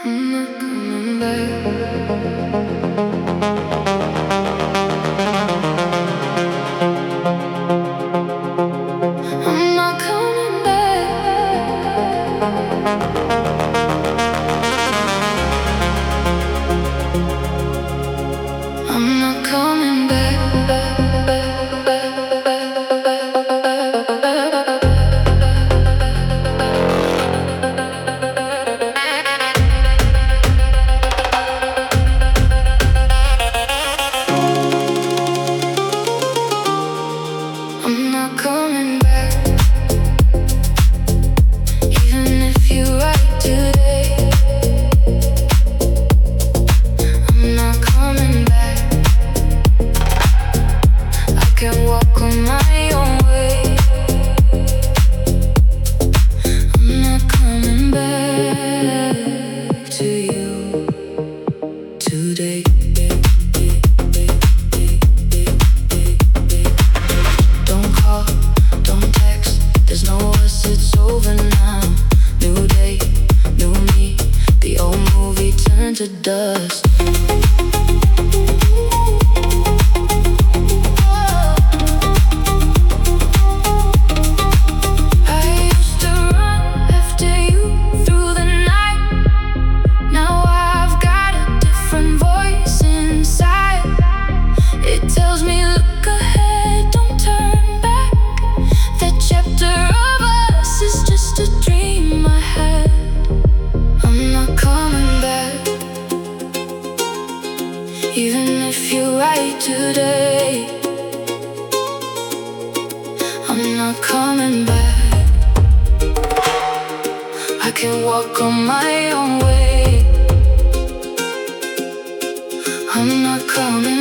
I'm not coming back. I'm not coming back. I'm not coming back. I'm not coming back. Even if you write today, I'm not coming back. I can walk on my own way. I'm not coming back to you today. Don't call, don't text, there's no us, it's over now. New day, new me, the old movie turned to dust. I used to run after you through the night. Now I've got a different voice inside. It tells me look ahead, don't turn back. That chapter of us is just a dream I had. I'm not coming back. Even if you write today, I'm not coming back. I can walk on my own way. I'm not coming